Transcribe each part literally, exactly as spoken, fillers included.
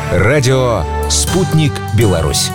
Радио «Спутник Беларусь».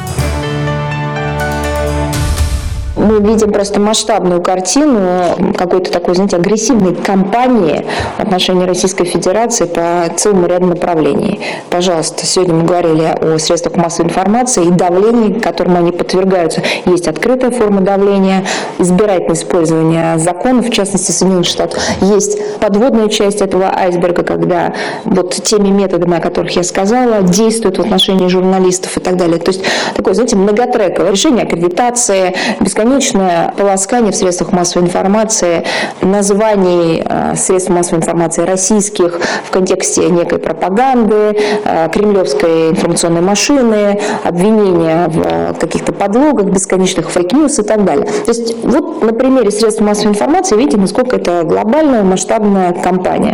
Мы видим просто масштабную картину какой-то такой, знаете, агрессивной кампании в отношении Российской Федерации по целому ряду направлений. Пожалуйста, сегодня мы говорили о средствах массовой информации и давлении, которым они подвергаются. Есть открытая форма давления, избирательное использование законов, в частности, Соединенных Штатов. Есть подводная часть этого айсберга, когда вот теми методами, о которых я сказала, действуют в отношении журналистов и так далее. То есть такое, знаете, многотрековое решение аккредитации, бесконечное полоскание в средствах массовой информации, названий э, средств массовой информации российских в контексте некой пропаганды, э, кремлевской информационной машины, обвинения в э, каких-то подлогах, бесконечных фейк-ньюс и так далее. То есть вот на примере средств массовой информации видите, насколько это глобальная масштабная кампания.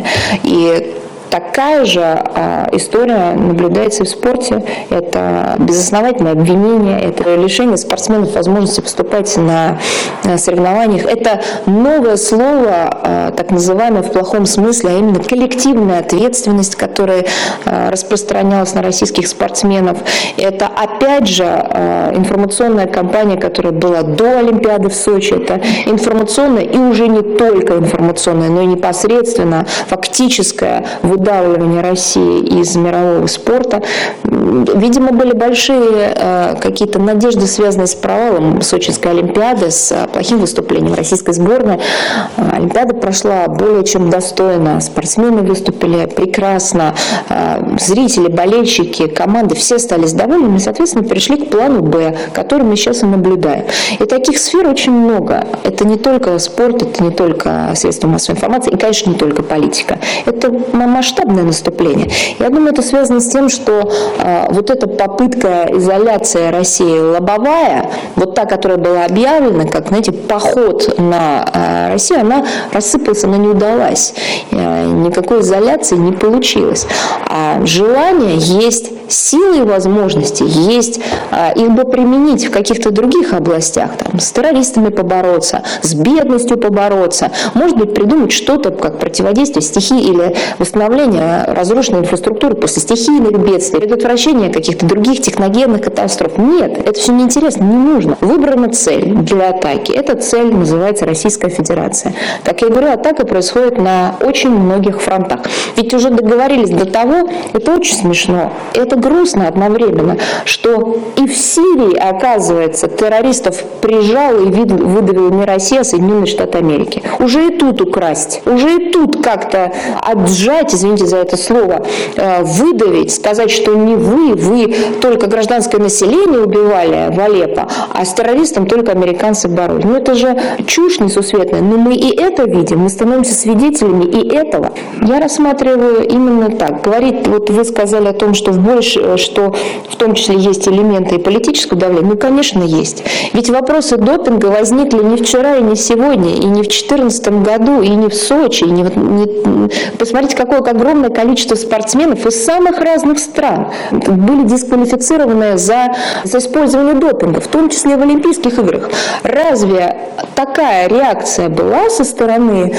И такая же а, история наблюдается и в спорте. Это безосновательное обвинение, это лишение спортсменов возможности поступать на, на соревнованиях. Это новое слово, а, так называемое в плохом смысле, а именно коллективная ответственность, которая а, распространялась на российских спортсменов. Это опять же а, информационная кампания, которая была до Олимпиады в Сочи. Это информационная и уже не только информационная, но и непосредственно фактическая выдавливание России из мирового спорта. Видимо, были большие э, какие-то надежды, связанные с провалом Сочинской Олимпиады, с э, плохим выступлением российской сборной. Э, Олимпиада прошла более чем достойно. Спортсмены выступили прекрасно. Э, зрители, болельщики, команды, все остались довольны и, соответственно, перешли к плану «Б», который мы сейчас и наблюдаем. И таких сфер очень много. Это не только спорт, это не только средства массовой информации, и, конечно, не только политика. Это масштабное наступление. Я думаю, это связано с тем, что э, вот эта попытка изоляции России лобовая, вот та, которая была объявлена, как, знаете, поход на э, Россию, она рассыпалась, она не удалась. Э, никакой изоляции не получилось. А желание есть, силы и возможности есть, э, их бы применить в каких-то других областях, там, с террористами побороться, с бедностью побороться, может быть, придумать что-то, как противодействие стихии или восстановление разрушенной инфраструктуры после стихийных бедствий, предотвращение каких-то других техногенных катастроф. Нет, это все неинтересно, не нужно. Выбрана цель для атаки. Эта цель называется Российская Федерация. Как я говорю, атака происходит на очень многих фронтах. Ведь уже договорились до того, это очень смешно, это грустно одновременно, что и в Сирии, оказывается, террористов прижал и выдавил не Россия, а Соединенные Штаты Америки. Уже и тут украсть, уже и тут как-то отжать, извините за это слово, выдавить, сказать, что не вы, вы только гражданское население убивали в Алеппо, а с террористом только американцы боролись. Ну это же чушь несусветная. Но мы и это видим, мы становимся свидетелями и этого. Я рассматриваю именно так. Говорит, вот вы сказали о том, что в, больше, что в том числе есть элементы и политического давления. Ну, конечно, есть. Ведь вопросы допинга возникли не вчера и не сегодня, и не в две тысячи четырнадцатом году, и не в Сочи, и не, не... Посмотрите, какое огромное количество спортсменов из самых разных стран были дисквалифицированы за, за использование допинга, в том числе в Олимпийских играх. Разве такая реакция была со стороны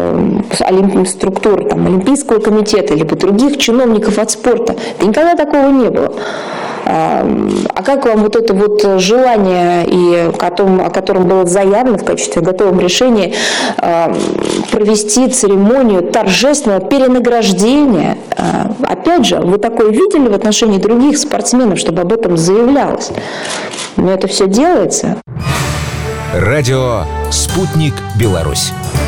э, структур там, Олимпийского комитета или других чиновников от спорта? Да никогда такого не было. А как вам вот это вот желание, и о котором, о котором было заявлено в качестве готового решения, провести церемонию торжественного перенаграждения? Опять же, вы такое видели в отношении других спортсменов, чтобы об этом заявлялось? Но это все делается. Радио «Спутник Беларусь».